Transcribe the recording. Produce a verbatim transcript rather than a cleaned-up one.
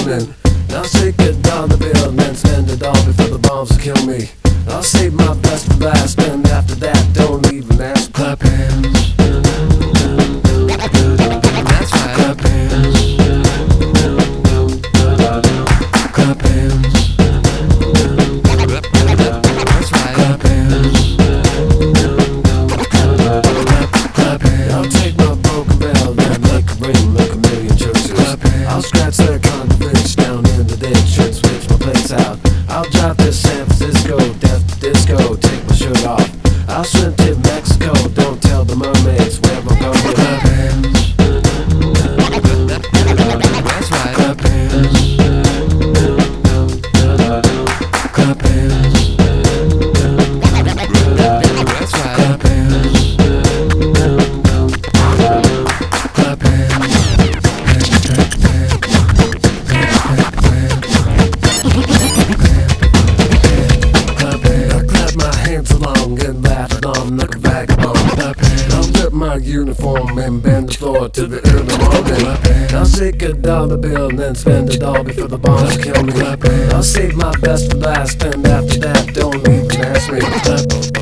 listening. I'll take a dollar bill and then spend it all before the bombs will kill me. I'll save my best for last, and after that, don't even ask. Clap hands. That's right. Clap hands. Clap hands. That's right. Clap hands. Clap hands. I'll take my broken bell and make a ring like a million churches. Clap hands. I'll scratch that convicts down in the ditch and switch my place out. I'll drive to San Francisco, death disco, take my shirt off. I'll swim to Mexico, don't tell the mermaids where I'm going. Clap hands. That's right. Clap hands. Clap hands. That's right. Clap hands. Clap hands. I clap my hands along and laugh along like a vagabond. I'll rip my uniform and bend the floor to the early morning. I'll take a dollar bill and then spend it all before the bombs kill me. I'll save my best for last, and after that, don't even ask me.